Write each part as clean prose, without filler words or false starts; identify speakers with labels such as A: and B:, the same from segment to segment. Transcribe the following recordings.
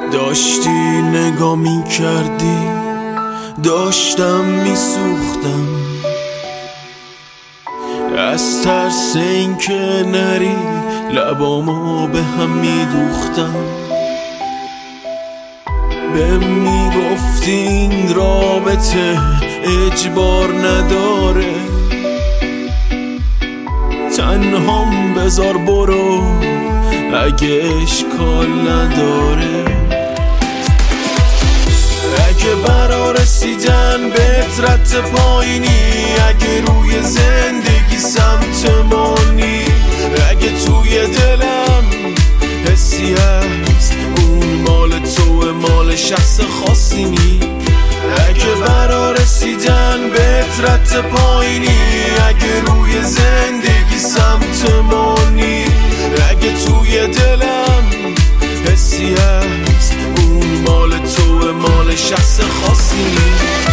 A: داشتی نگاه می کردی، داشتم می سوختم از ترس این که نری، لبامو به هم می دوختم. به می گفتی این رابطه اجبار نداره، تنهام بذار برو اگه اشکال نداره. اگه برا رسیدن به رد پایینی، اگه روی زندگی سمت مانی، اگه توی دلم حسی هست اون مال توه، مال شخص خاصی نی. اگه برا رسیدن به رد پایینی، اگه روی زندگی سمت مانی، اگه توی دلم حسی هست اون مال توه، مال شخص خاصی نی.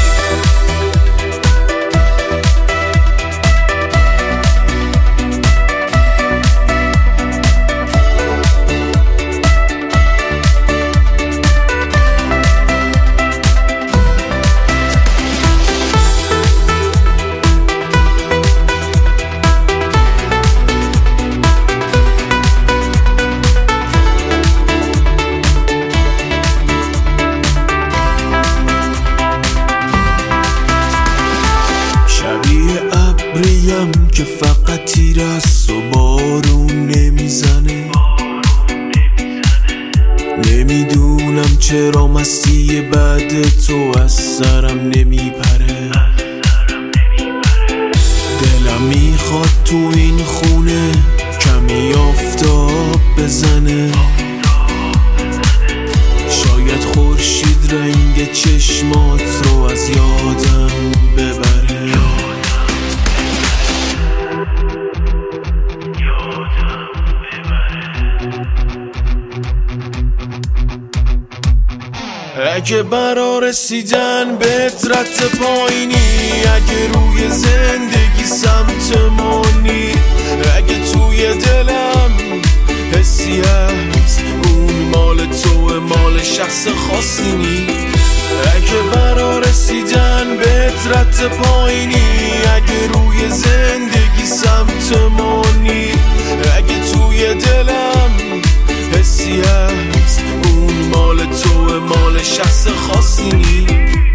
A: ابریم که فقط تیر است و بارون نمیزنه. نمیدونم چرا مستی بعد تو از سرم نمیپره. دلم میخواد تو این خونه کمی آفتاب بزنه، شاید خورشید رنگ چشمات رو از یادم ببره. اگه برا رسیدن به رد پایینی، اگه روی زندگی سمت مانی، اگه توی دلم حسی هست اون مال توه، مال شخص خاصی نی. اگه برا رسیدن به رد پایینی، اگه روی زندگی سمت مانی، اگه توی دلم حسی هست اون مال توه، مال شخص خاصی نی.